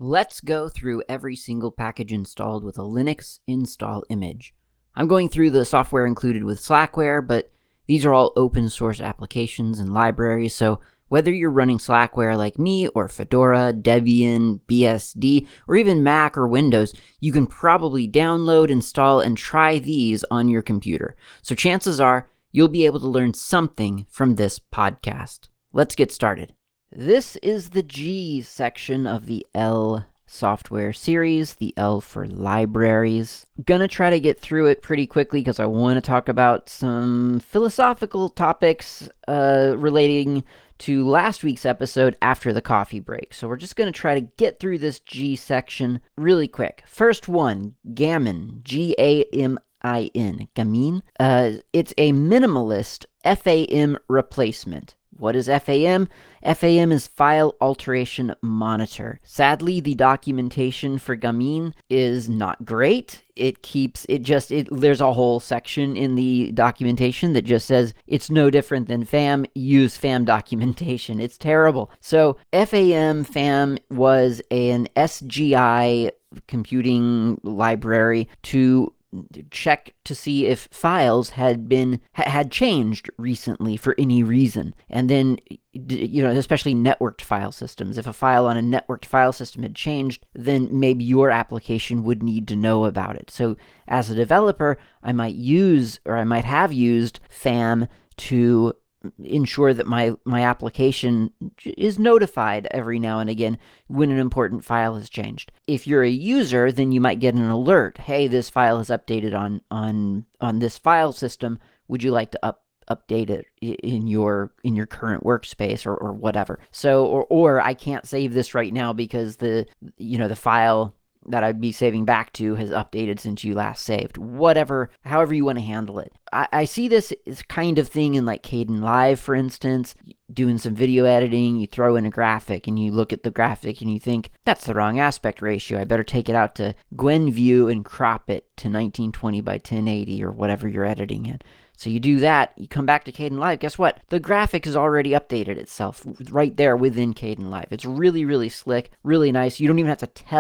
Let's go through every single package installed with a Linux install image. I'm going through the software included with Slackware, but these are all open source applications and libraries, so whether you're running Slackware like me, or Fedora, Debian, BSD, or even Mac or Windows, you can probably download, install, and try these on your computer. So chances are you'll be able to learn something from this podcast. Let's get started. This is the G section of the L software series, the L for libraries. I'm gonna try to get through it pretty quickly because I want to talk about some philosophical topics relating to last week's episode after the coffee break. So we're just going to try to get through this G section really quick. First one, Gamin, G-A-M-I-N, Gamin. It's a minimalist FAM replacement. What is FAM? FAM is File Alteration Monitor. Sadly, the documentation for Gamin is not great. There's a whole section in the documentation that just says it's no different than FAM, use FAM documentation. It's terrible. So FAM was an SGI computing library to check to see if files had changed recently for any reason. And then, especially networked file systems. If a file on a networked file system had changed, then maybe your application would need to know about it. So as a developer, I might have used FAM to ensure that my application is notified every now and again when an important file has changed. If you're a user, then you might get an alert. Hey, this file has updated on this file system. Would you like to update it in your current workspace or whatever? So or I can't save this right now because the file that I'd be saving back to has updated since you last saved. Whatever, however you want to handle it. I see this kind of thing in like Kdenlive, for instance, doing some video editing, you throw in a graphic and you look at the graphic and you think, that's the wrong aspect ratio. I better take it out to Gwenview and crop it to 1920 by 1080 or whatever you're editing in. So you do that, you come back to Kdenlive, guess what? The graphic has already updated itself right there within Kdenlive. It's really, really slick, really nice. You don't even have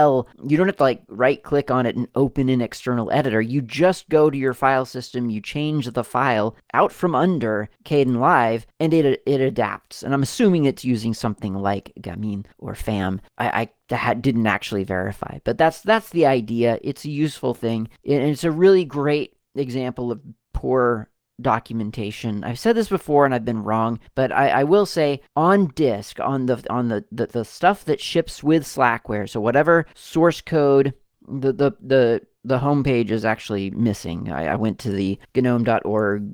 to like right click on it and open an external editor. You just go to your file system, you change the file out from under Kdenlive, and it adapts. And I'm assuming it's using something like Gamin or FAM. I didn't actually verify, but that's the idea. It's a useful thing, and it's a really great example of poor documentation. I've said this before and I've been wrong, but I will say on disk, on the stuff that ships with Slackware, so whatever source code, the homepage is actually missing. I went to the gnome.org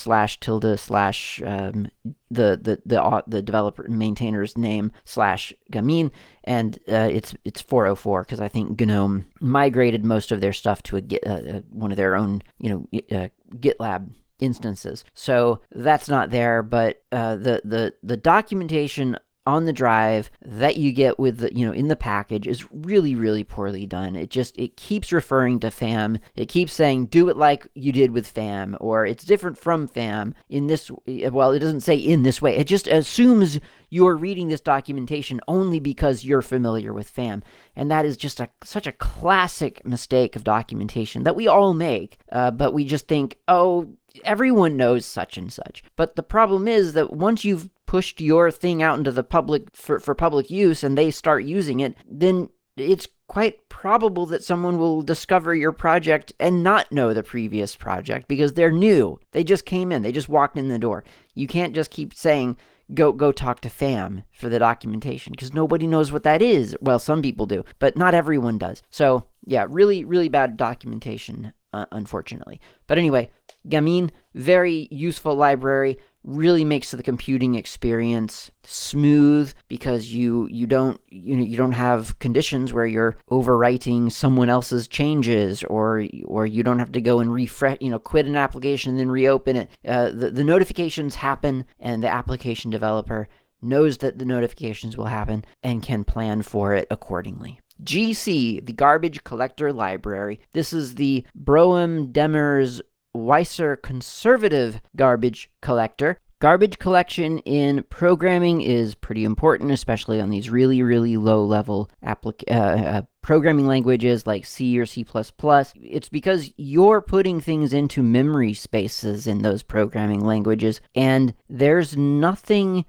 /tilde/ the developer maintainer's name /Gamin, and it's 404 because I think GNOME migrated most of their stuff to one of their own GitLab instances. So that's not there, but the documentation on the drive that you get with in the package is really, really poorly done. It keeps referring to FAM. It keeps saying, do it like you did with FAM, or it's different from FAM in this, well, it doesn't say in this way. It just assumes you're reading this documentation only because you're familiar with FAM. And that is just such a classic mistake of documentation that we all make. But we just think, oh, everyone knows such and such. But the problem is that once you've pushed your thing out into the public for public use and they start using it, then it's quite probable that someone will discover your project and not know the previous project because they're new. They just came in. They just walked in the door. You can't just keep saying, go talk to FAM for the documentation because nobody knows what that is. Well, some people do, but not everyone does. So yeah, really, really bad documentation, unfortunately. But anyway, Gamin, very useful library, really makes the computing experience smooth because you don't have conditions where you're overwriting someone else's changes or you don't have to go and refresh, quit an application and then reopen it. The notifications happen and the application developer knows that the notifications will happen and can plan for it accordingly. GC, the Garbage Collector Library. This is the Brougham Demers Weiser Conservative Garbage Collector. Garbage collection in programming is pretty important, especially on these really, really low-level programming languages like C or C++. It's because you're putting things into memory spaces in those programming languages, and there's nothing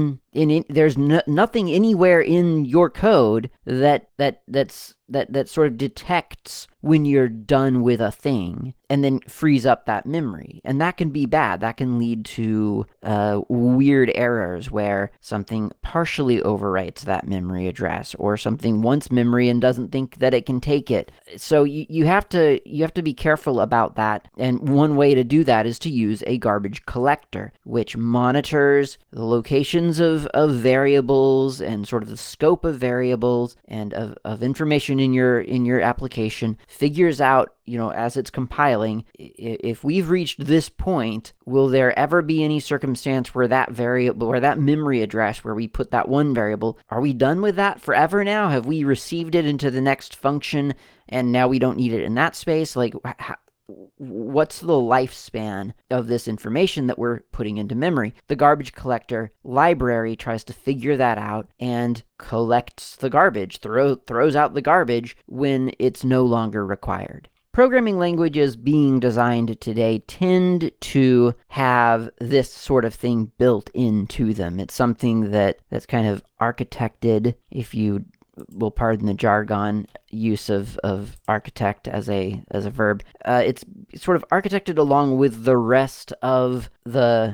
nothing anywhere in your code that sort of detects when you're done with a thing and then frees up that memory. And that can be bad. That can lead to weird errors where something partially overwrites that memory address, or something wants memory and doesn't think that it can take it. So you have to be careful about that. And one way to do that is to use a garbage collector, which monitors the locations of variables and sort of the scope of variables and of information in your application, figures out, as it's compiling, if we've reached this point, will there ever be any circumstance where that variable, or that memory address where we put that one variable, are we done with that forever now? Have we received it into the next function and now we don't need it in that space? Like, what's the lifespan of this information that we're putting into memory? The garbage collector library tries to figure that out and collects the garbage, throws out the garbage when it's no longer required. Programming languages being designed today tend to have this sort of thing built into them. It's something that's kind of architected, if you will pardon the jargon use of architect as a verb. It's sort of architected along with the rest of the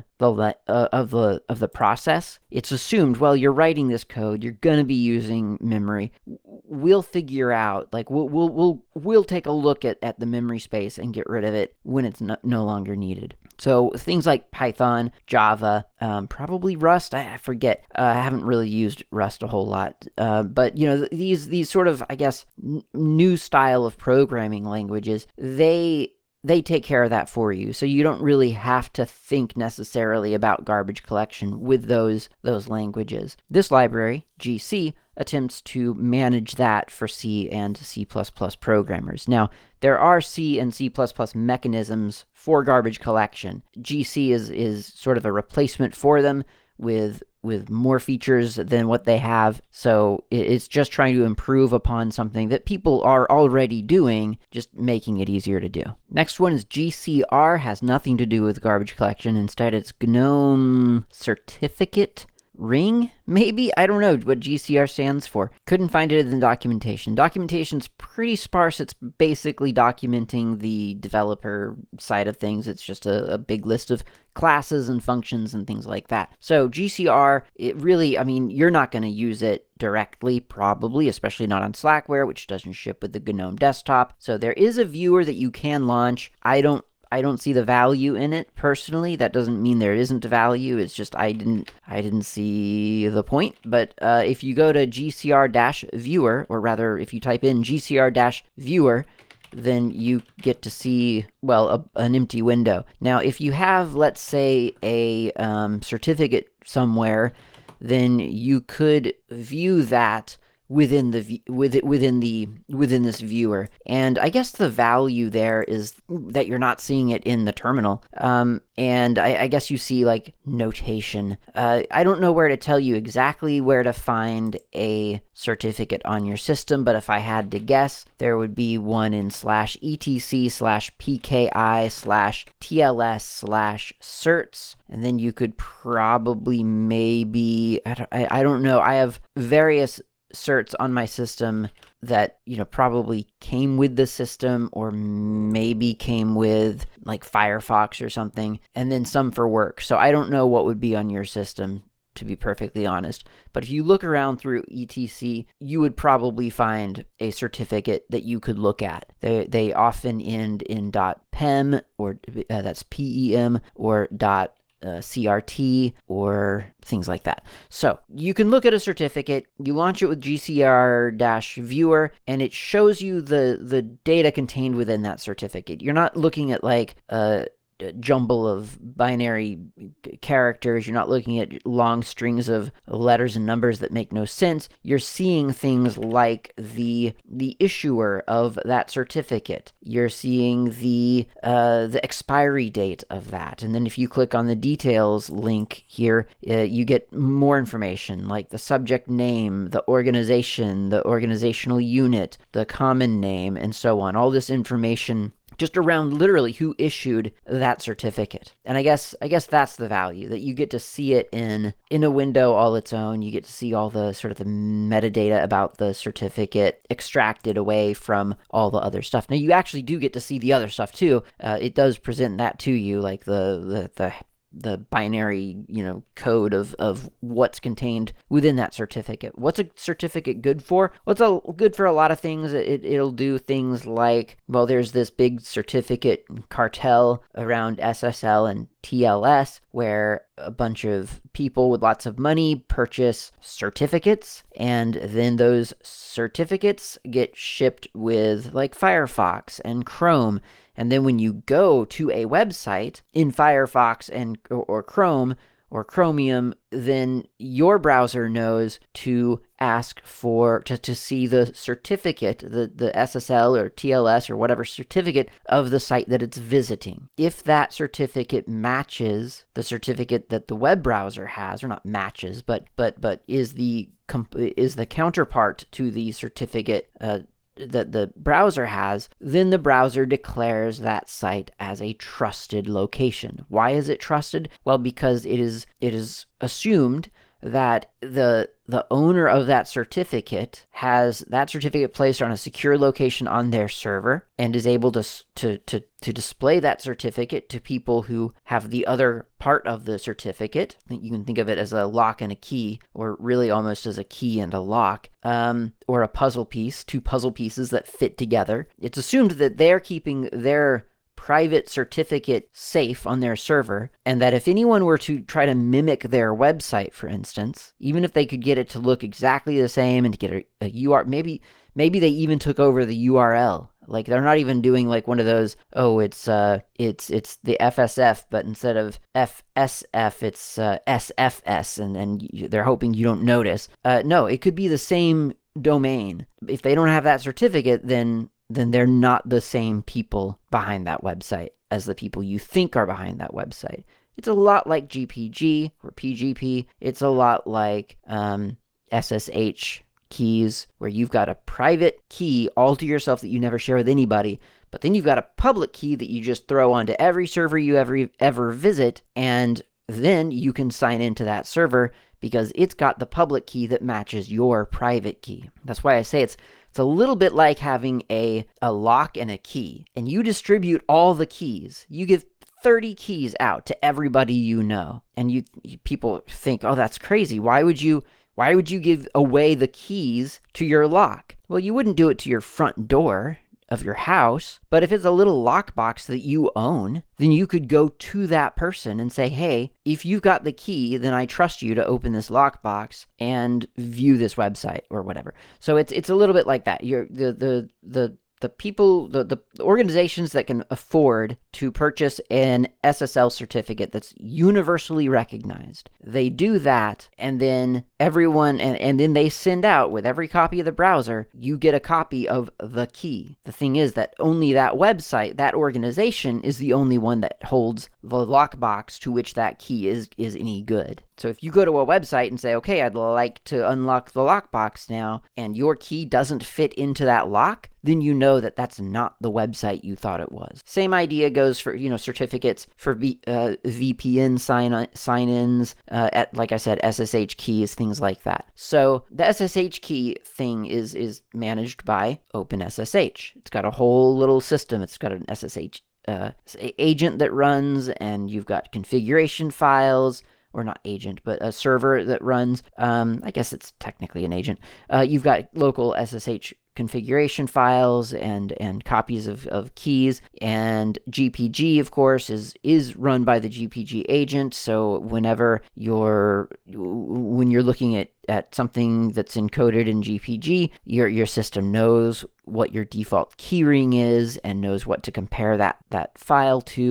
process. It's assumed, well, you're writing this code, you're going to be using memory. We'll figure out, like, we'll take a look at the memory space and get rid of it when it's no longer needed. So things like Python, Java, probably Rust. I forget. I haven't really used Rust a whole lot. But these sort of, I guess, new style of programming languages, they take care of that for you. So you don't really have to think necessarily about garbage collection with those languages. This library, GC, attempts to manage that for C and C++ programmers. Now, there are C and C++ mechanisms for garbage collection. GC is sort of a replacement for them with more features than what they have. So it's just trying to improve upon something that people are already doing, just making it easier to do. Next one is GCR, has nothing to do with garbage collection. Instead, it's GNOME Certificate Ring, maybe? I don't know what GCR stands for. Couldn't find it in the documentation. Documentation's pretty sparse. It's basically documenting the developer side of things. It's just a big list of classes and functions and things like that. So GCR, it really, you're not going to use it directly, probably, especially not on Slackware, which doesn't ship with the GNOME desktop. So there is a viewer that you can launch. I don't see the value in it personally. That doesn't mean there isn't a value. It's just I didn't see the point. But if you go to GCR-viewer, or rather, if you type in GCR-viewer, then you get to see, well, an empty window. Now, if you have, let's say, a certificate somewhere, then you could view that within this viewer. And I guess the value there is that you're not seeing it in the terminal. And I guess you see, like, notation. I don't know where to tell you exactly where to find a certificate on your system, but if I had to guess, there would be one in /etc/pki/tls/certs. And then you could probably maybe, I don't know. I have various certs on my system that probably came with the system, or maybe came with like Firefox or something, and then some for work. So I don't know what would be on your system, to be perfectly honest. But if you look around through etc, you would probably find a certificate that you could look at. They often end in .pem, or that's PEM, or .crt, or things like that. So you can look at a certificate, you launch it with GCR-viewer, and it shows you the data contained within that certificate. You're not looking at like jumble of binary characters. You're not looking at long strings of letters and numbers that make no sense. You're seeing things like the issuer of that certificate. You're seeing the expiry date of that. And then if you click on the details link here, you get more information like the subject name, the organization, the organizational unit, the common name, and so on. All this information just around literally who issued that certificate. And I guess that's the value, that you get to see it in a window all its own. You get to see all the sort of the metadata about the certificate extracted away from all the other stuff. Now you actually do get to see the other stuff too. It does present that to you, like the binary, code of what's contained within that certificate. What's a certificate good for? Well, it's good for a lot of things. It'll do things like, well, there's this big certificate cartel around SSL and TLS where a bunch of people with lots of money purchase certificates, and then those certificates get shipped with like Firefox and Chrome. And then when you go to a website in Firefox or Chrome or Chromium, then your browser knows to ask to see the certificate, the SSL or TLS or whatever certificate of the site that it's visiting. If that certificate matches the certificate that the web browser has, or not matches, but is the counterpart to the certificate that the browser has, then the browser declares that site as a trusted location. Why is it trusted? Well, because it is assumed that the owner of that certificate has that certificate placed on a secure location on their server and is able to display that certificate to people who have the other part of the certificate. You can think of it as a lock and a key, or really almost as a key and a lock, or a puzzle piece, two puzzle pieces that fit together. It's assumed that they're keeping their private certificate safe on their server, and that if anyone were to try to mimic their website, for instance, even if they could get it to look exactly the same and to get a URL, maybe they even took over the URL. Like, they're not even doing like one of those, it's the FSF, but instead of FSF, it's SFS, and they're hoping you don't notice. No, it could be the same domain. If they don't have that certificate, then they're not the same people behind that website as the people you think are behind that website. It's a lot like GPG or PGP. It's a lot like SSH keys, where you've got a private key all to yourself that you never share with anybody, but then you've got a public key that you just throw onto every server you ever visit, and then you can sign into that server because it's got the public key that matches your private key. That's why I say it's a little bit like having a lock and a key, and you distribute all the keys. You give 30 keys out to everybody you know, and people think, oh, that's crazy. Why would you give away the keys to your lock? Well, you wouldn't do it to your front door of your house, but if it's a little lockbox that you own, then you could go to that person and say, hey, if you've got the key, then I trust you to open this lockbox and view this website or whatever. So it's a little bit like that. The people, the organizations that can afford to purchase an SSL certificate that's universally recognized, they do that, and then everyone, and then they send out, with every copy of the browser, you get a copy of the key. The thing is that only that website, that organization, is the only one that holds the lockbox to which that key is any good. So if you go to a website and say, okay, I'd like to unlock the lockbox now, and your key doesn't fit into that lock, then you know that that's not the website you thought it was. Same idea goes for, certificates for VPN sign-ins, at, like I said, SSH keys, things like that. So the SSH key thing is managed by OpenSSH. It's got a whole little system. It's got an SSH agent that runs, and you've got configuration files, or not agent, but a server that runs. I guess it's technically an agent. You've got local SSH configuration files and copies of keys, and GPG, of course, is run by the GPG agent. So when you're looking at something that's encoded in GPG, your system knows what your default keyring is and knows what to compare that file to.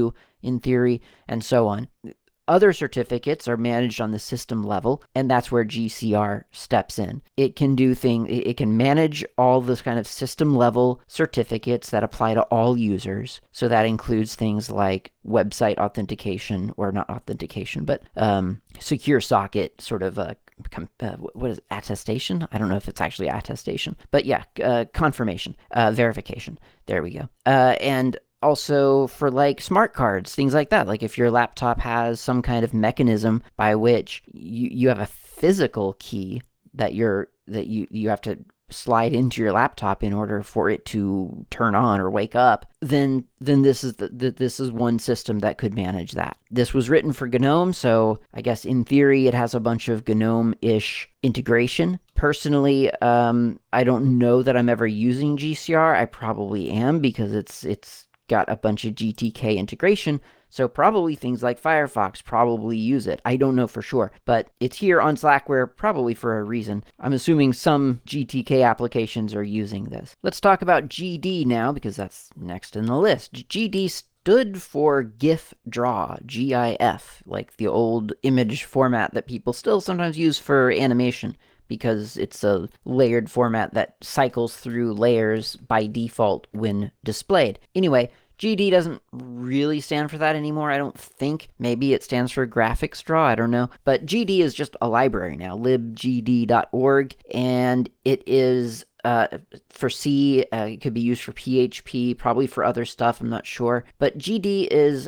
in theory, and so on. Other certificates are managed on the system level, and that's where GCR steps in. It can do things, it can manage all this kind of system level certificates that apply to all users. So that includes things like website authentication, or not authentication, but secure socket sort of what is it, attestation? I don't know if it's actually attestation, but yeah, confirmation, verification. There we go. And also for like smart cards, things like that. Like if your laptop has some kind of mechanism by which you have a physical key that you have to slide into your laptop in order for it to turn on or wake up, then this is one system that could manage that. This was written for GNOME, so I guess in theory it has a bunch of GNOME-ish integration. Personally, I don't know that I'm ever using GCR. I probably am, because it's got a bunch of GTK integration, so probably things like Firefox probably use it. I don't know for sure, but it's here on Slackware probably for a reason. I'm assuming some GTK applications are using this. Let's talk about GD now, because that's next in the list. GD stood for GIF Draw, GIF, like the old image format that people still sometimes use for animation, because it's a layered format that cycles through layers by default when displayed. Anyway, GD doesn't really stand for that anymore, I don't think. Maybe it stands for graphics draw, I don't know. But GD is just a library now, libgd.org, and it is for C. It could be used for PHP, probably for other stuff, I'm not sure. But GD is,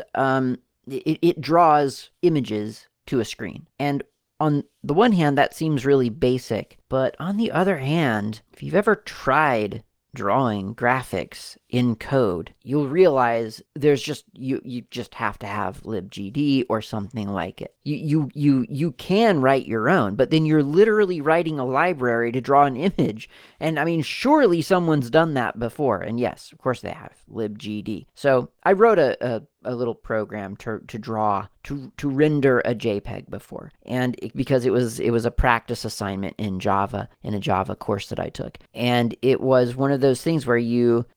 it draws images to a screen. And on the one hand, that seems really basic, but on the other hand, if you've ever tried drawing graphics in code, you'll realize there's just you just have to have libgd or something like it. You can write your own, but then you're literally writing a library to draw an image. And I mean, surely someone's done that before. And yes, of course they have, libgd. So I wrote a little program to draw, to render a JPEG before, and because it was a practice assignment in Java, in a Java course that I took, and it was one of those things where you're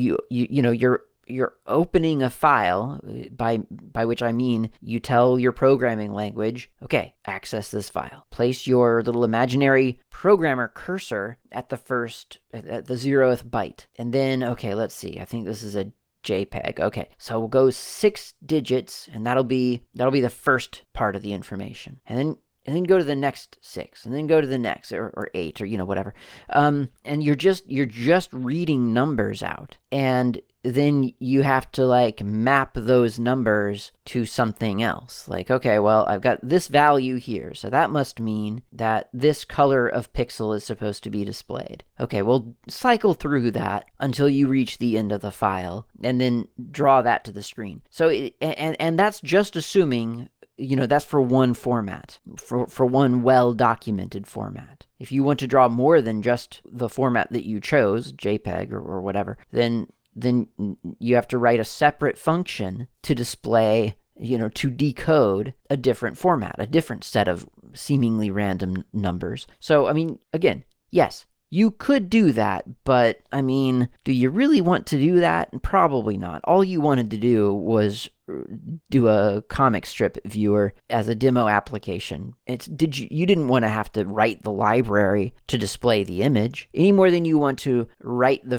opening a file, by which I mean you tell your programming language, okay, access this file. Place your little imaginary programmer cursor at the 0th byte, and then, okay, let's see, I think this is a JPEG. Okay, so we'll go 6 digits, and that'll be the first part of the information, and then go to the next 6, and then go to the next, or 8, or whatever. And you're just reading numbers out, and then you have to like map those numbers to something else. Like, okay, well, I've got this value here, so that must mean that this color of pixel is supposed to be displayed. Okay, well, cycle through that until you reach the end of the file, and then draw that to the screen. So, and that's just assuming, that's for one format, for one well-documented format. If you want to draw more than just the format that you chose, JPEG or whatever, then you have to write a separate function to display, to decode a different format, a different set of seemingly random numbers. So, I mean, again, yes, you could do that, but, I mean, do you really want to do that? Probably not. All you wanted to do was do a comic strip viewer as a demo application. You didn't want to have to write the library to display the image any more than you want to write the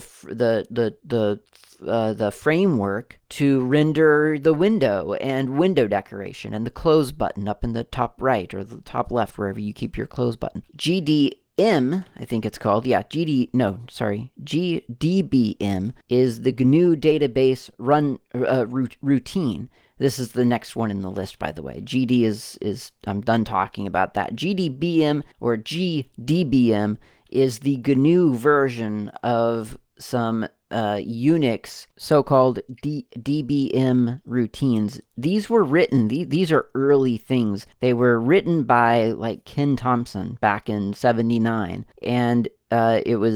framework to render the window and window decoration and the close button up in the top right or the top left, wherever you keep your close button. GDM, I think it's called. Yeah, GDBM is the GNU database run routine. This is the next one in the list, by the way. GD is I'm done talking about that. GDBM or GDBM is the GNU version of some Unix so-called DBM routines. These were written, these are early things. They were written by like Ken Thompson back in '79, and it was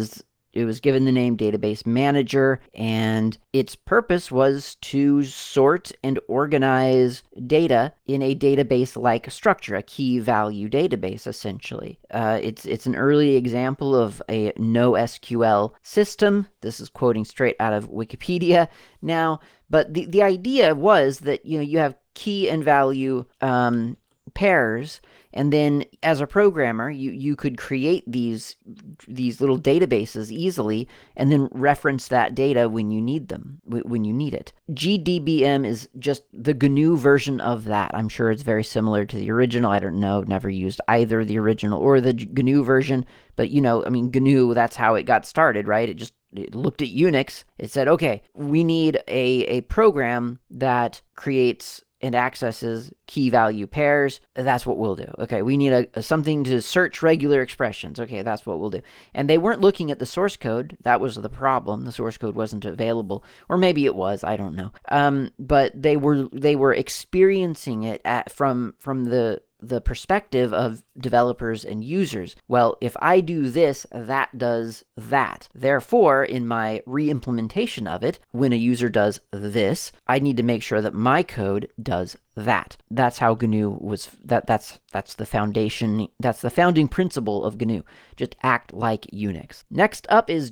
it was given the name Database Manager, and its purpose was to sort and organize data in a database-like structure, a key-value database, essentially. It's an early example of a NoSQL system. This is quoting straight out of Wikipedia now, but the idea was that you have key and value pairs, and then as a programmer, you could create these little databases easily and then reference that data when you need them, when you need it. GDBM is just the GNU version of that. I'm sure it's very similar to the original. I don't know, never used either the original or the GNU version, but I mean, GNU, that's how it got started, right? It looked at Unix. It said, okay, we need a program that creates and accesses key value pairs. That's what we'll do. Okay, we need something to search regular expressions. Okay, that's what we'll do. And they weren't looking at the source code. That was the problem. The source code wasn't available, or maybe it was. I don't know. But they were experiencing it from the perspective of developers and users. Well, if I do this, that does that. Therefore, in my re-implementation of it, when a user does this, I need to make sure that my code does that. That's how GNU was. That's the foundation. That's the founding principle of GNU. Just act like Unix. Next up is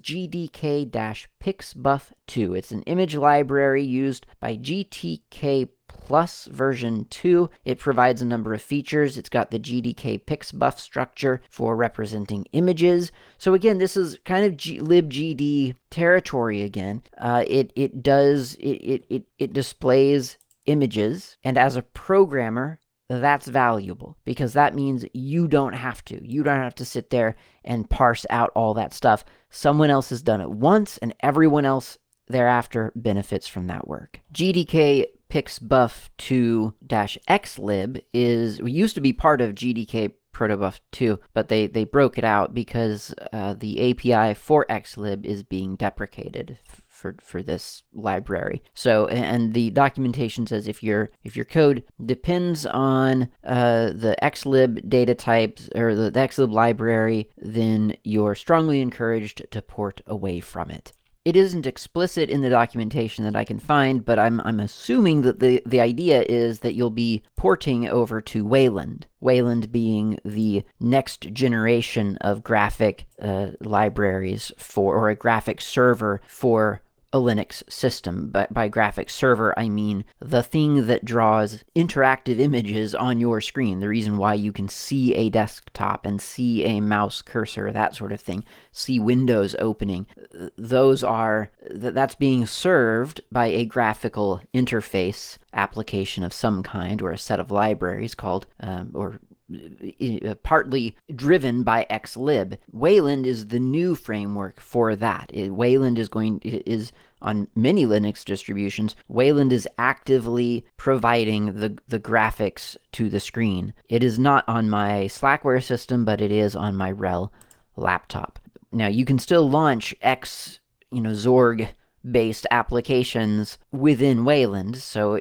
GDK-Pixbuf2. It's an image library used by GTK Plus version 2. It provides a number of features. It's got the GDK Pixbuf structure for representing images. So again, this is kind of libgd territory again. It displays images, and as a programmer, that's valuable because that means you don't have to sit there and parse out all that stuff. Someone else has done it once, and everyone else thereafter benefits from that work. GDK Pixbuf2-xlib used to be part of GDK Protobuf 2, but they broke it out because the API for xlib is being deprecated for this library. So, and the documentation says if your code depends on the xlib data types or the xlib library, then you're strongly encouraged to port away from it. It isn't explicit in the documentation that I can find, but I'm assuming that the idea is that you'll be porting over to Wayland. Wayland being the next generation of graphic libraries or a graphic server for a Linux system. But by graphic server, I mean the thing that draws interactive images on your screen. The reason why you can see a desktop and see a mouse cursor, that sort of thing, see windows opening. That's being served by a graphical interface application of some kind, or a set of libraries called, partly driven by xlib. Wayland is the new framework for that. Wayland is on many Linux distributions. Wayland is actively providing the graphics to the screen. It is not on my Slackware system, but it is on my RHEL laptop. Now, you can still launch Zorg based applications within Wayland, so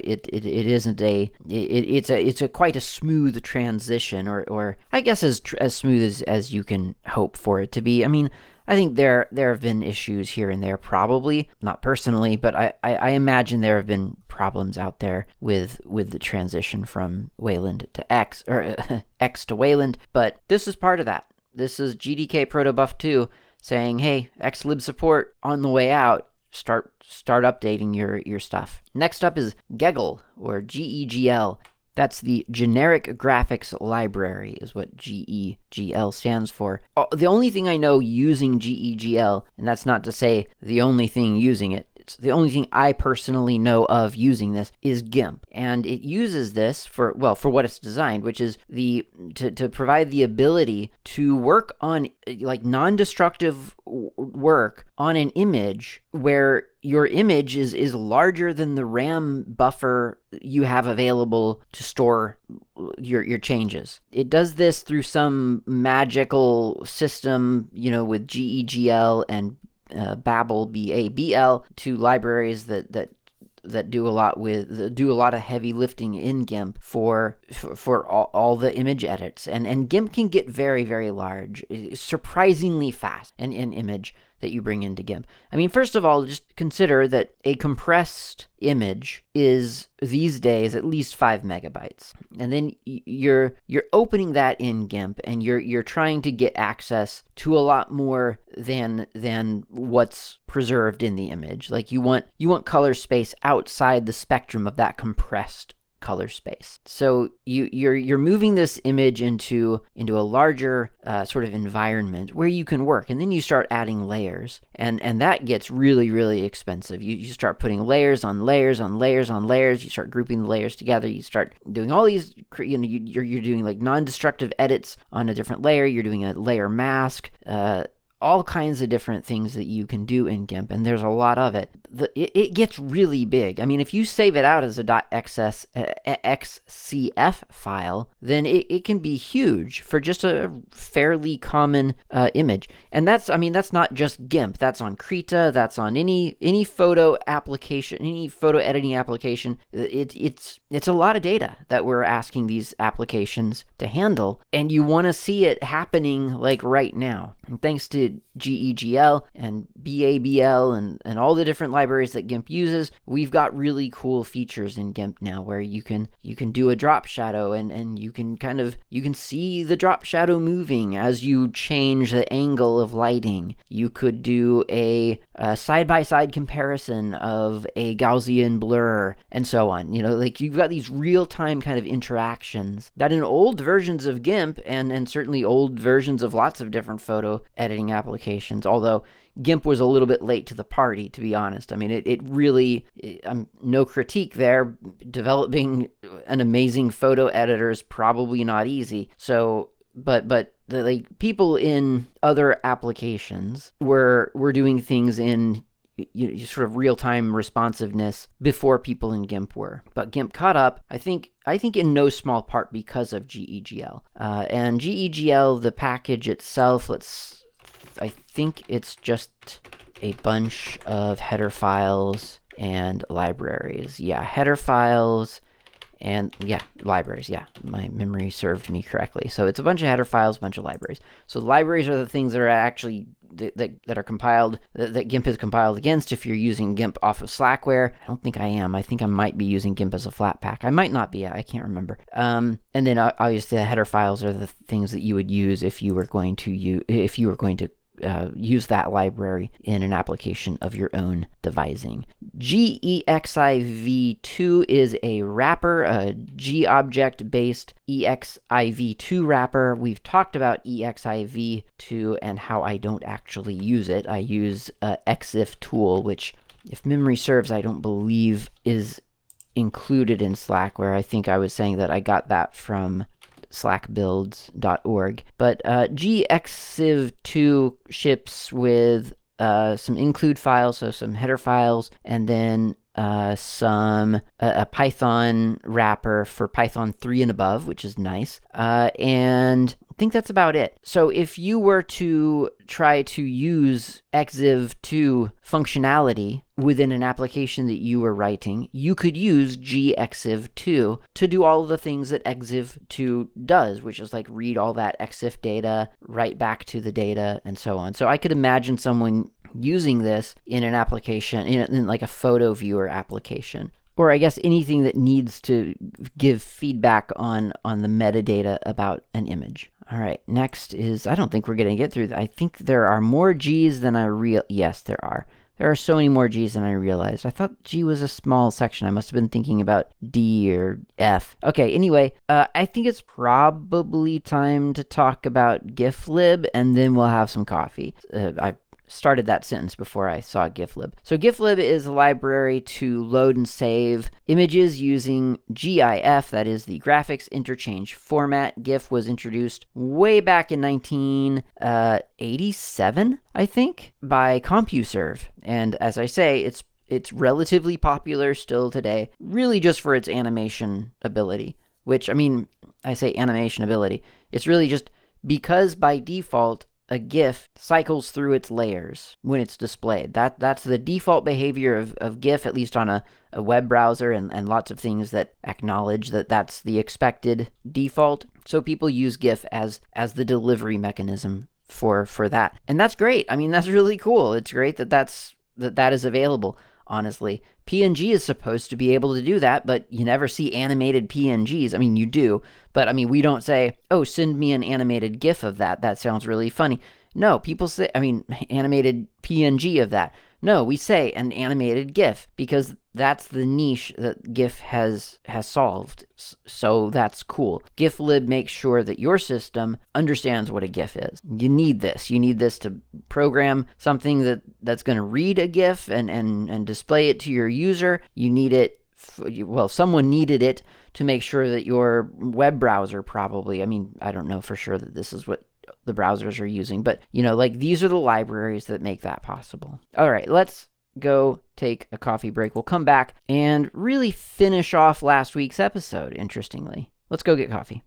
it's quite a smooth transition, or I guess as smooth as you can hope for it to be. I mean, I think there have been issues here and there, probably not personally, but I imagine there have been problems out there with the transition from Wayland to X, or X to Wayland. But this is part of that. This is GDK Protobuf 2 saying, hey, xlib support on the way out. Start updating your stuff. Next up is GEGL, or GEGL. That's the Generic Graphics Library, is what GEGL stands for. The only thing I know using GEGL, and that's not to say the only thing using it, the only thing I personally know of using this is GIMP. And it uses this for what it's designed, which is to provide the ability to work on like non-destructive work on an image where your image is larger than the RAM buffer you have available to store your changes. It does this through some magical system, with GEGL and Babel, BABL, two libraries that do a lot of heavy lifting in GIMP for all the image edits, and GIMP can get very, very large, surprisingly fast in image. that you bring into GIMP. I mean, first of all, just consider that a compressed image is these days at least 5 megabytes. And then you're opening that in GIMP, and you're trying to get access to a lot more than what's preserved in the image. Like you want color space outside the spectrum of that compressed color space. So you're moving this image into a larger sort of environment where you can work, and then you start adding layers, and that gets really, really expensive. You start putting layers on layers on layers on layers. You start grouping the layers together. You start doing all these, you're doing like non-destructive edits on a different layer. You're doing a layer mask. All kinds of different things that you can do in GIMP, and there's a lot of it. It gets really big. I mean, if you save it out as a .xcf file, then it can be huge for just a fairly common image. And that's not just GIMP. That's on Krita. That's on any photo application, any photo editing application. It's a lot of data that we're asking these applications to handle, and you want to see it happening like right now. And thanks to GEGL and BABL and all the different libraries that GIMP uses, we've got really cool features in GIMP now where you can do a drop shadow, and you can see the drop shadow moving as you change the angle of lighting. You could do a side-by-side comparison of a Gaussian blur and so on. Like you've got these real-time kind of interactions that in old versions of GIMP and certainly old versions of lots of different photo editing applications, although GIMP was a little bit late to the party, to be honest. I mean, it really, no critique there. Developing an amazing photo editor is probably not easy. So, but the people in other applications were doing things in sort of real-time responsiveness before people in GIMP were. But GIMP caught up, I think in no small part because of GEGL. And GEGL, the package itself, I think it's just a bunch of header files and libraries. Yeah, header files and libraries. Yeah, my memory served me correctly. So it's a bunch of header files, a bunch of libraries. So the libraries are the things that are actually that are compiled, that GIMP is compiled against if you're using GIMP off of Slackware. I don't think I am. I think I might be using GIMP as a Flatpak. I might not be. I can't remember. And then obviously the header files are the things that you would use if you were going to use that library in an application of your own devising. GEXIV2 is a wrapper, a GObject-based EXIV2 wrapper. We've talked about EXIV2 and how I don't actually use it. I use EXIFtool, which, if memory serves, I don't believe is included in Slackware. I think I was saying that I got that from slackbuilds.org. But GEXIV2 ships with some include files, so some header files, and then some a Python wrapper for Python 3 and above, which is nice. And I think that's about it. So if you were to try to use EXIV2 functionality within an application that you were writing, you could use GEXIV2 to do all of the things that EXIV2 does, which is like read all that EXIF data, write back to the data, and so on. So I could imagine someone using this in an application, in like a photo viewer application, or I guess anything that needs to give feedback on the metadata about an image. All right, next is, I don't think we're going to get through that. I think there are more G's than yes, there are. There are so many more G's than I realized. I thought G was a small section. I must have been thinking about D or F. Okay, anyway, I think it's probably time to talk about GIFlib, and then we'll have some coffee. I started that sentence before I saw GIFlib. So GIFlib is a library to load and save images using GIF, that is the graphics interchange format. GIF was introduced way back in 1987, I think, by CompuServe. And as I say, it's relatively popular still today, really just for its animation ability, which, I mean, I say animation ability. It's really just because by default, a GIF cycles through its layers when it's displayed. That's the default behavior of GIF, at least on a web browser, and lots of things that acknowledge that that's the expected default. So people use GIF as the delivery mechanism for that. And that's great. I mean, that's really cool. It's great that that is available, honestly. PNG is supposed to be able to do that, but you never see animated PNGs. I mean, you do, but I mean, we don't say, "Oh, send me an animated GIF of that. That sounds really funny." No, people say, I mean, animated PNG of that. No, we say an animated GIF because that's the niche that GIF has solved. So that's cool. GIFlib makes sure that your system understands what a GIF is. You need this. You need this to program something that's going to read a GIF and display it to your user. You need it. Well, someone needed it to make sure that your web browser probably. I mean, I don't know for sure that this is what the browsers are using, but like these are the libraries that make that possible. All right, let's go take a coffee break. We'll come back and really finish off last week's episode, interestingly. Let's go get coffee.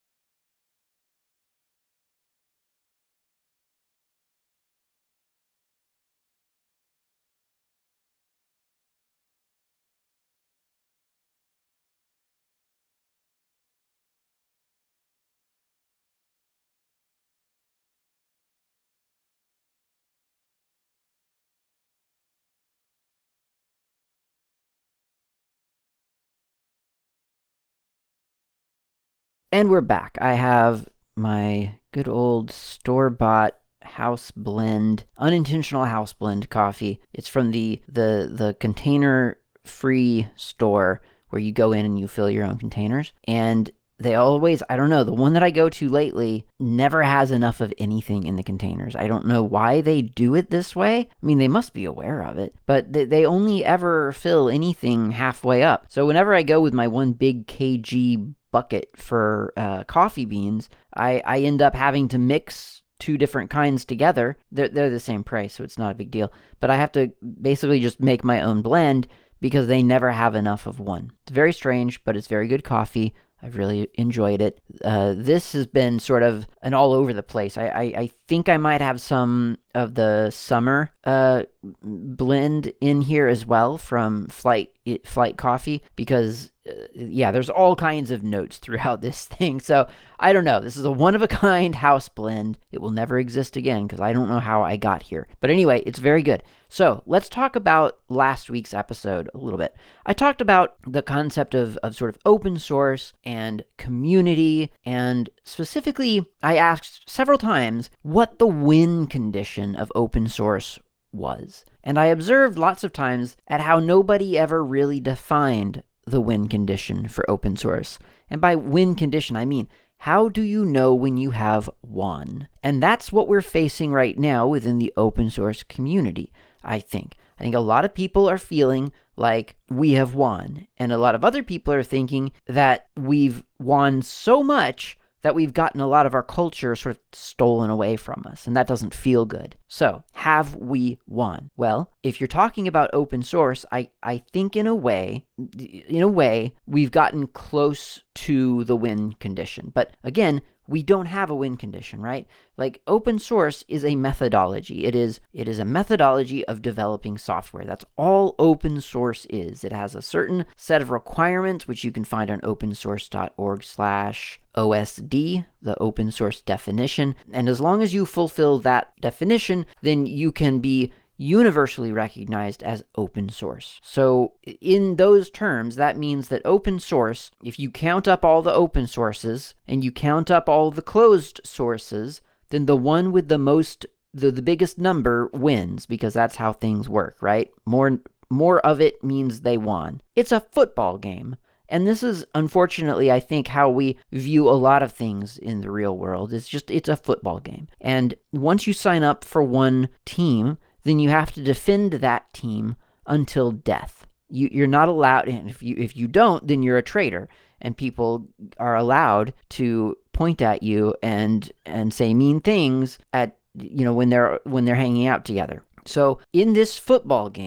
And we're back. I have my good old store-bought house blend, unintentional house blend coffee. It's from the container free store where you go in and you fill your own containers. And they always, I don't know, the one that I go to lately never has enough of anything in the containers. I don't know why they do it this way. I mean, they must be aware of it, but they only ever fill anything halfway up. So whenever I go with my one big kg bucket for coffee beans, I end up having to mix two different kinds together. They're the same price, so it's not a big deal. But I have to basically just make my own blend because they never have enough of one. It's very strange, but it's very good coffee. I've really enjoyed it. This has been sort of an all over the place. I think I might have some of the summer blend in here as well from Flight Coffee because yeah, there's all kinds of notes throughout this thing. So I don't know. This is a one of a kind house blend. It will never exist again because I don't know how I got here. But anyway, it's very good. So let's talk about last week's episode a little bit. I talked about the concept of sort of open source and community, and specifically, I asked several times what the win condition of open source was. And I observed lots of times at how nobody ever really defined the win condition for open source. And by win condition, I mean, how do you know when you have won? And that's what we're facing right now within the open source community, I think. I think a lot of people are feeling like we have won. And a lot of other people are thinking that we've won so much that we've gotten a lot of our culture sort of stolen away from us, and that doesn't feel good. So, have we won? Well, if you're talking about open source, I think in a way, we've gotten close to the win condition. But again, we don't have a win condition, right? Like open source is a methodology. It is a methodology of developing software. That's all open source is. It has a certain set of requirements, which you can find on opensource.org/OSD, the open source definition. And as long as you fulfill that definition, then you can be universally recognized as open source. So in those terms, that means that open source, if you count up all the open sources and you count up all the closed sources, then the one with the biggest number wins, because that's how things work, right? More of it means they won. It's a football game. And this is, unfortunately, I think, how we view a lot of things in the real world. It's a football game. And once you sign up for one team, then you have to defend that team until death. You're not allowed, and if you don't, then you're a traitor, and people are allowed to point at you and say mean things at when they're hanging out together. So in this football game,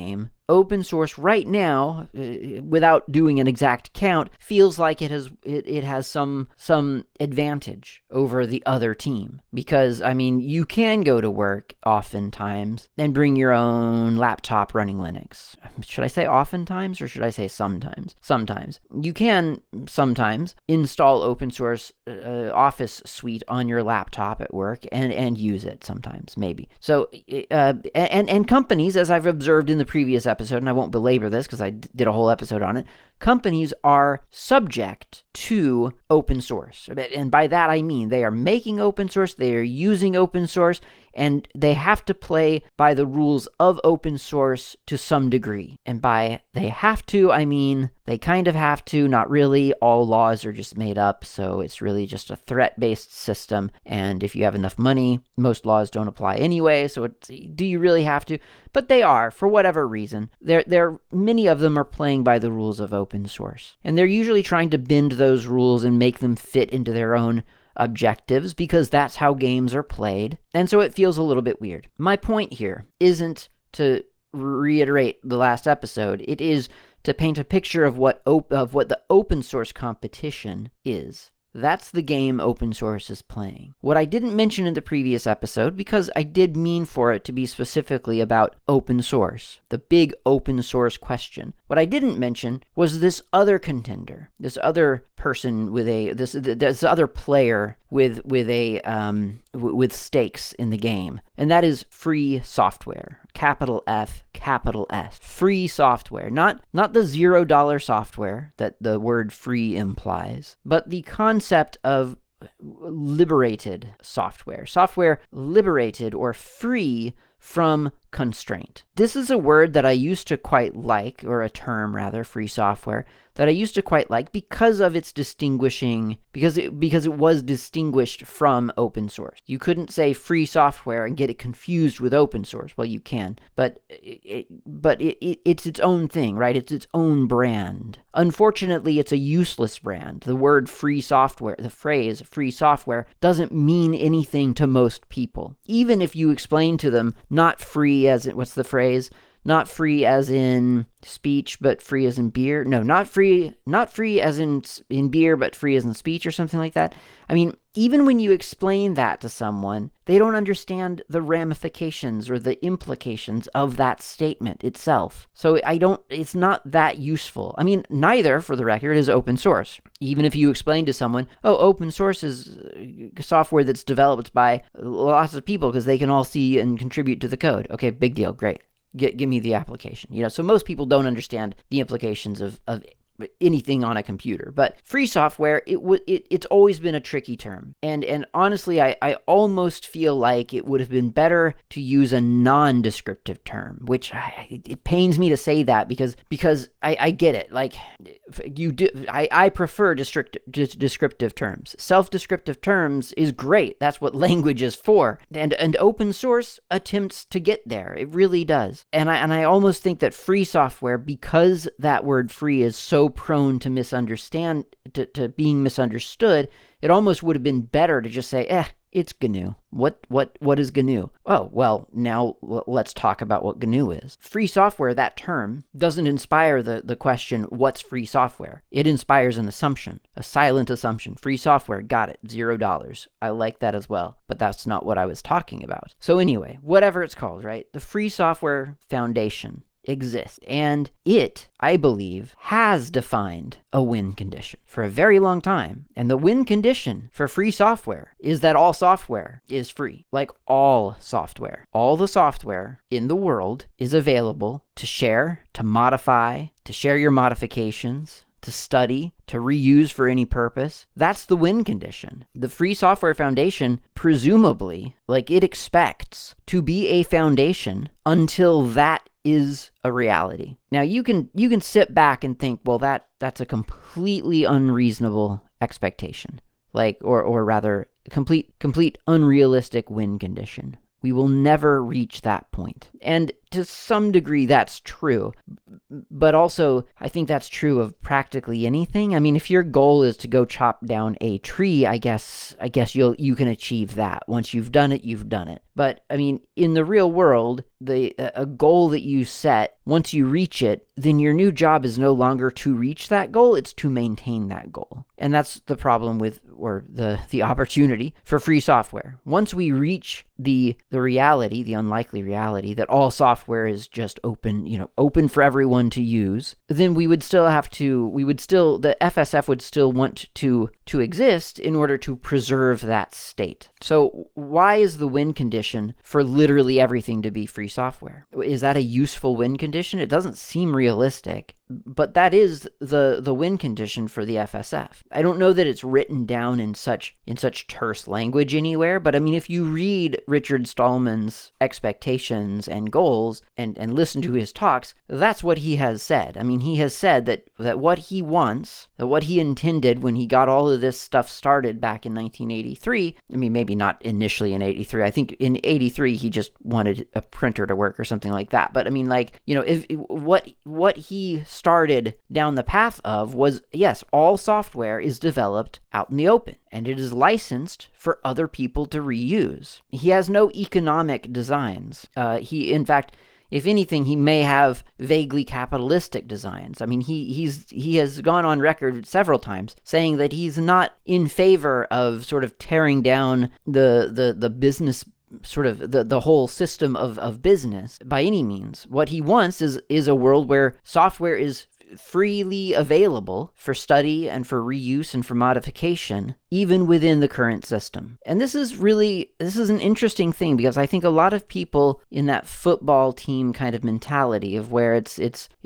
open source right now, without doing an exact count, feels like it has some advantage over the other team. Because, I mean, you can go to work oftentimes and bring your own laptop running Linux. Should I say oftentimes, or should I say sometimes? Sometimes. You can sometimes install open source Office suite on your laptop at work and use it sometimes, maybe. So, and companies, as I've observed in the previous episode, and I won't belabor this because I did a whole episode on it, companies are subject to open source. And by that I mean they are making open source, they are using open source, and they have to play by the rules of open source to some degree. And by they have to, I mean they kind of have to, not really. All laws are just made up, so it's really just a threat-based system. And if you have enough money, most laws don't apply anyway, so do you really have to? But they are, for whatever reason. Many of them are playing by the rules of open source. And they're usually trying to bend those rules and make them fit into their own objectives, because that's how games are played. And so it feels a little bit weird. My point here isn't to reiterate the last episode. It is to paint a picture of what the open source competition is. That's the game open source is playing. What I didn't mention in the previous episode, because I did mean for it to be specifically about open source, the big open source question. What I didn't mention was this other contender, this other person with this other player with stakes in the game, and that is free software. Capital F, capital S. Free software. Not the $0 software that the word free implies, but the concept of liberated software. Software liberated or free from constraint. This is a word that I used to quite like, or a term rather, free software, that I used to quite like because of its distinguishing, because it was distinguished from open source. You couldn't say free software and get it confused with open source. Well, you can, but it's its own thing, right? It's its own brand. Unfortunately, it's a useless brand. The word free software, the phrase free software, doesn't mean anything to most people. Even if you explain to them, not free as in, what's the phrase? Not free as in speech, but free as in beer. No, not free as in beer, but free as in speech, or something like that. I mean, even when you explain that to someone, they don't understand the ramifications or the implications of that statement itself. So it's not that useful. I mean, neither, for the record, is open source. Even if you explain to someone, oh, open source is software that's developed by lots of people because they can all see and contribute to the code. Okay, big deal, great. Give me the application. So most people don't understand the implications of anything on a computer. But free software, it's always been a tricky term. And honestly, I almost feel like it would have been better to use a non-descriptive term, which it pains me to say that because I get it. Like, you do, I prefer descriptive terms. Self-descriptive terms is great. That's what language is for. And open source attempts to get there. It really does. And I almost think that free software, because that word free is so prone to to being misunderstood, it almost would have been better to just say, it's GNU. What is GNU? Oh, well, now let's talk about what GNU is. Free software, that term, doesn't inspire the question, what's free software? It inspires an assumption, a silent assumption. Free software, got it, $0. I like that as well, but that's not what I was talking about. So anyway, whatever it's called, right? The Free Software Foundation exists, and it, I believe, has defined a win condition for a very long time. And the win condition for free software is that all software is free. Like all software. All the software in the world is available to share, to modify, to share your modifications, to study, to reuse for any purpose. That's the win condition. The Free Software Foundation, presumably, it expects to be a foundation until that is a reality. Now, you can sit back and think, well, that's a completely unreasonable expectation. Or rather, complete unrealistic win condition. We will never reach that point. And to some degree, that's true. But also, I think that's true of practically anything. I mean, if your goal is to go chop down a tree, I guess you can achieve that. Once you've done it, you've done it. But I mean, in the real world, a goal that you set, once you reach it, then your new job is no longer to reach that goal, it's to maintain that goal. And that's the problem with, or the opportunity for free software. Once we reach the reality, the unlikely reality that all software is just open for everyone to use, then the FSF would still want to exist in order to preserve that state. So why is the win condition for literally everything to be free software? Is that a useful win condition? It doesn't seem realistic, but that is the win condition for the FSF. I don't know that it's written down in such terse language anywhere, but I mean, if you read Richard Stallman's expectations and goals and listen to his talks, that's what he has said. I mean, he has said that what he wants, that what he intended when he got all of this stuff started back in 1983, I mean, maybe not initially in 83. I think in 83 he just wanted a printer to work or something like that. But I mean, like, if what he started down the path of was, yes, all software is developed out in the open and it is licensed for other people to reuse. He has no economic designs. In fact, if anything, he may have vaguely capitalistic designs. I mean, he has gone on record several times saying that he's not in favor of sort of tearing down the business, sort of the whole system of business by any means. What he wants is a world where software is freely available for study and for reuse and for modification, even within the current system. And this is an interesting thing, because I think a lot of people in that football team kind of mentality of where it's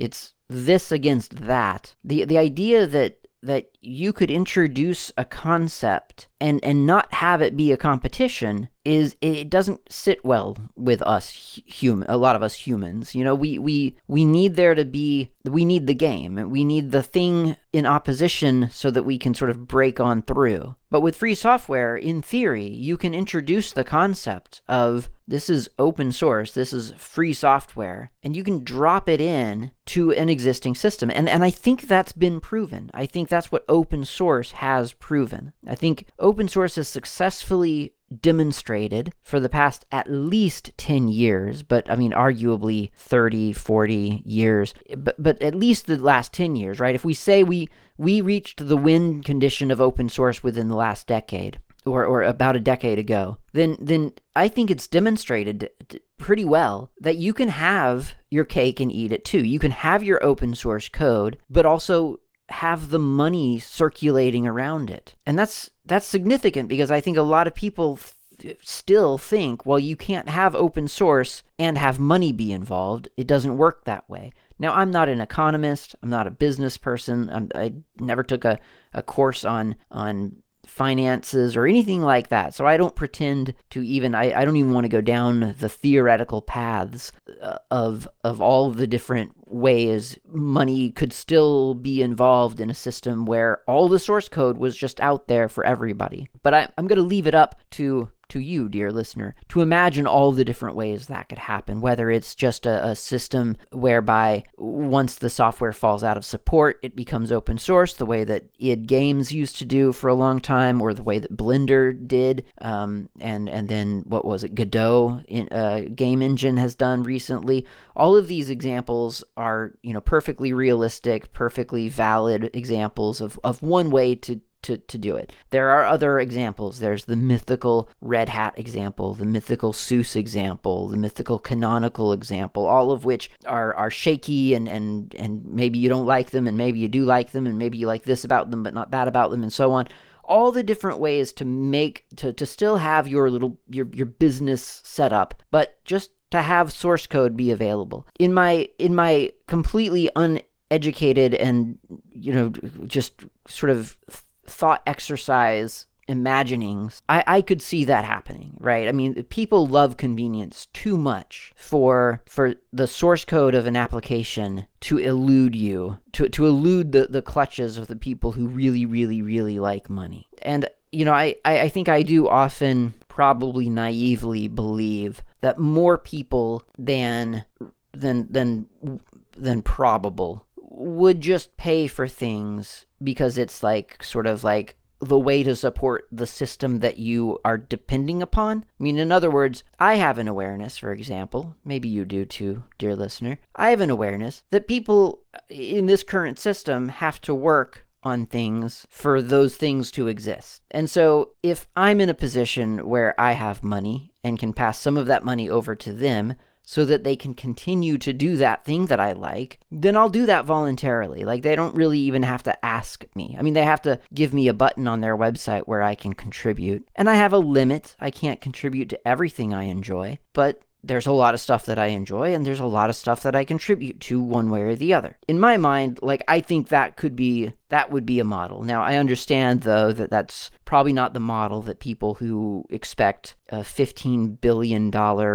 this against that, the idea that you could introduce a concept and not have it be a competition it doesn't sit well with us a lot of us humans. We need there to be, we need the game, we need the thing in opposition so that we can sort of break on through. But with free software, in theory, you can introduce the concept of, this is open source, this is free software, and you can drop it in to an existing system. And I think that's been proven. I think that's what open source has proven. I think open source has successfully demonstrated for the past at least 10 years, but I mean, arguably 30, 40 years, but at least the last 10 years, right? If we say we reached the win condition of open source within the last decade, or about a decade ago, then I think it's demonstrated pretty well that you can have your cake and eat it too. You can have your open source code, but also have the money circulating around it. And that's significant, because I think a lot of people still think, well, you can't have open source and have money be involved. It doesn't work that way. Now, I'm not an economist. I'm not a business person. I never took a course on finances or anything like that. So I don't pretend to even, I don't even want to go down the theoretical paths of all of the different ways money could still be involved in a system where all the source code was just out there for everybody. But I'm going to leave it up to you, dear listener, to imagine all the different ways that could happen, whether it's just a system whereby once the software falls out of support, it becomes open source, the way that id Games used to do for a long time, or the way that Blender did, and then, what was it, Godot game engine has done recently. All of these examples are, perfectly realistic, perfectly valid examples of one way to do it. There are other examples. There's the mythical Red Hat example, the mythical SUSE example, the mythical Canonical example, all of which are shaky, and maybe you don't like them, and maybe you do like them, and maybe you like this about them but not that about them, and so on. All the different ways to still have your business set up, but just to have source code be available. In my completely uneducated and just sort of thought exercise imaginings, I could see that happening, right? I mean, people love convenience too much for the source code of an application to elude you, to elude the clutches of the people who really, really, really like money. And, I think I do often probably naively believe that more people than probable would just pay for things because it's like sort of like the way to support the system that you are depending upon. I mean, in other words, I have an awareness, for example, maybe you do too, dear listener. I have an awareness that people in this current system have to work on things for those things to exist. And so if I'm in a position where I have money and can pass some of that money over to them so that they can continue to do that thing that I like, then I'll do that voluntarily. Like, they don't really even have to ask me. I mean, they have to give me a button on their website where I can contribute. And I have a limit. I can't contribute to everything I enjoy, but there's a lot of stuff that I enjoy, and there's a lot of stuff that I contribute to one way or the other. In my mind, like, I think that would be a model. Now, I understand, though, that that's probably not the model that people who expect a $15 billion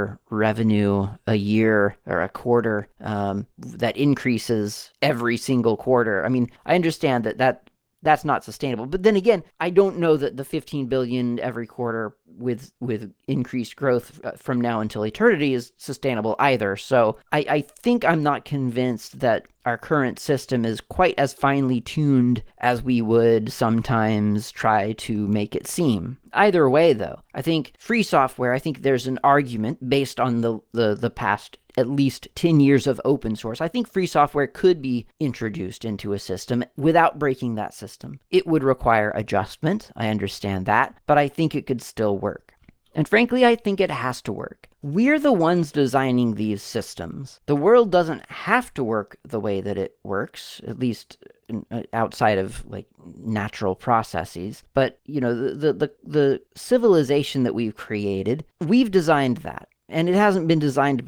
revenue a year or a quarter that increases every single quarter. I mean, I understand that's not sustainable. But then again, I don't know that the 15 billion every quarter with increased growth from now until eternity is sustainable either. So I think I'm not convinced that our current system is quite as finely tuned as we would sometimes try to make it seem. Either way, though, I think free software, I think there's an argument based on the past at least 10 years of open source. I think free software could be introduced into a system without breaking that system. It would require adjustment, I understand that, but I think it could still work. And frankly, I think it has to work. We're the ones designing these systems. The world doesn't have to work the way that it works, at least outside of like natural processes. But, you know, the civilization that we've created, we've designed that. And it hasn't been designed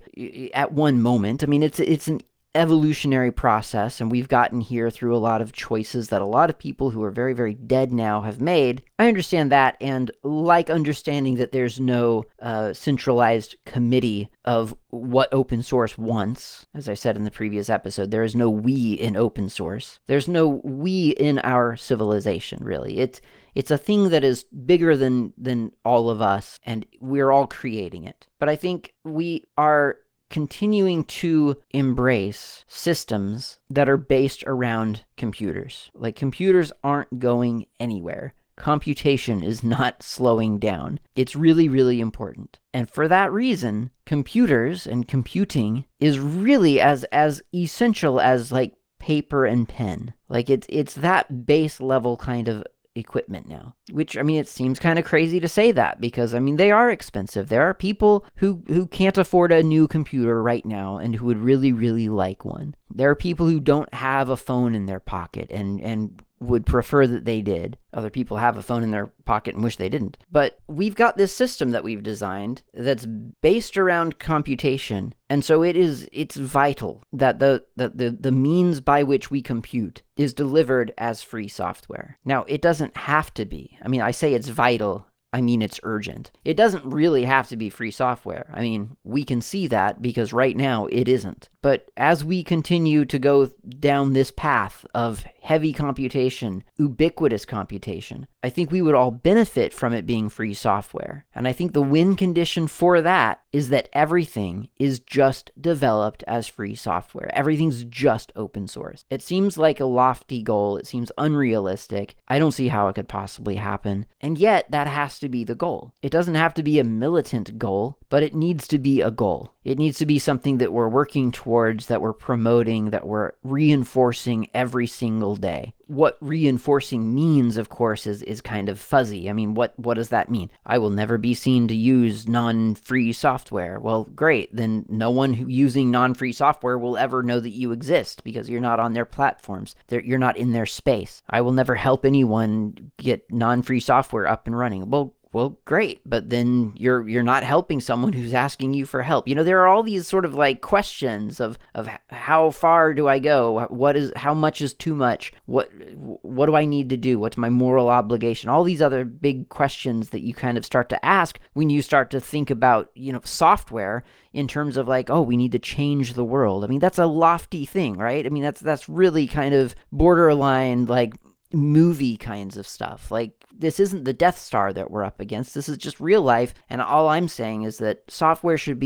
at one moment. I mean, it's an evolutionary process, and we've gotten here through a lot of choices that a lot of people who are very, very dead now have made. I understand that, and like understanding that there's no centralized committee of what open source wants. As I said in the previous episode, there is no we in open source. There's no we in our civilization, really. It's a thing that is bigger than all of us, and we're all creating it. But I think we are continuing to embrace systems that are based around computers. Like, computers aren't going anywhere. Computation is not slowing down. It's really, really important. And for that reason, computers and computing is really as essential as like paper and pen. Like, it's that base level kind of equipment now, which, I mean, it seems kind of crazy to say that because, I mean, they are expensive. There are people who can't afford a new computer right now and who would really, really like one. There are people who don't have a phone in their pocket and would prefer that they did. Other people have a phone in their pocket and wish they didn't. But we've got this system that we've designed that's based around computation. And so it's vital that the means by which we compute is delivered as free software. Now, it doesn't have to be. I mean, I say it's vital. I mean, it's urgent. It doesn't really have to be free software. I mean, we can see that because right now it isn't. But as we continue to go down this path of heavy computation, ubiquitous computation, I think we would all benefit from it being free software. And I think the win condition for that is that everything is just developed as free software. Everything's just open source. It seems like a lofty goal. It seems unrealistic. I don't see how it could possibly happen. And yet, that has to be the goal. It doesn't have to be a militant goal, but it needs to be a goal. It needs to be something that we're working towards, that we're promoting, that we're reinforcing every single day. What reinforcing means, of course, is kind of fuzzy. I mean, what does that mean? I will never be seen to use non-free software. Well, great. Then no one using non-free software will ever know that you exist because you're not on their platforms. You're not in their space. I will never help anyone get non-free software up and running. Well, great, but then you're not helping someone who's asking you for help. You know, there are all these sort of like questions of how far do I go? How much is too much? What do I need to do? What's my moral obligation? All these other big questions that you kind of start to ask when you start to think about, you know, software in terms of like, oh, we need to change the world. I mean, that's a lofty thing, right? I mean, that's really kind of borderline like movie kinds of stuff. Like, this isn't the Death Star that we're up against. This is just real life. And all I'm saying is that software should be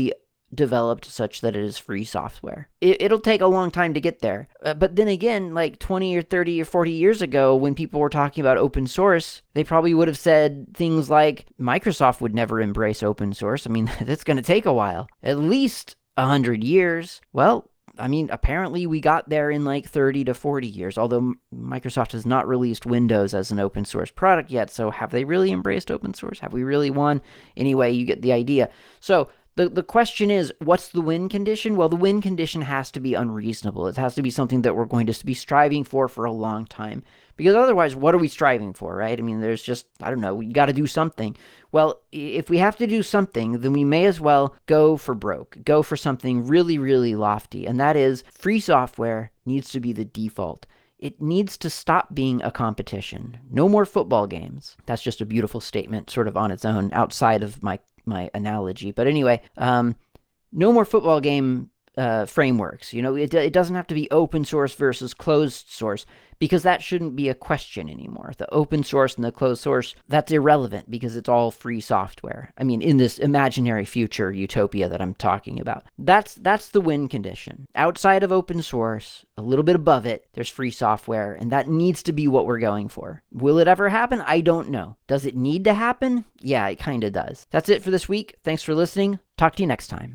developed such that it is free software. It'll take a long time to get there. But then again, like 20 or 30 or 40 years ago, when people were talking about open source, they probably would have said things like Microsoft would never embrace open source. I mean, that's going to take a while, at least 100 years. Well, I mean, apparently we got there in like 30 to 40 years, although Microsoft has not released Windows as an open source product yet. So have they really embraced open source? Have we really won? Anyway, you get the idea. So the question is, what's the win condition? Well, the win condition has to be unreasonable. It has to be something that we're going to be striving for a long time. Because otherwise, what are we striving for, right? I mean, there's just, I don't know, we got to do something. Well, if we have to do something, then we may as well go for broke, go for something really, really lofty. And that is, free software needs to be the default. It needs to stop being a competition. No more football games. That's just a beautiful statement, sort of on its own, outside of my analogy. But anyway, no more football game frameworks. You know, it doesn't have to be open source versus closed source, because that shouldn't be a question anymore. The open source and the closed source, that's irrelevant because it's all free software. I mean, in this imaginary future utopia that I'm talking about. That's the win condition. Outside of open source, a little bit above it, there's free software, and that needs to be what we're going for. Will it ever happen? I don't know. Does it need to happen? Yeah, it kind of does. That's it for this week. Thanks for listening. Talk to you next time.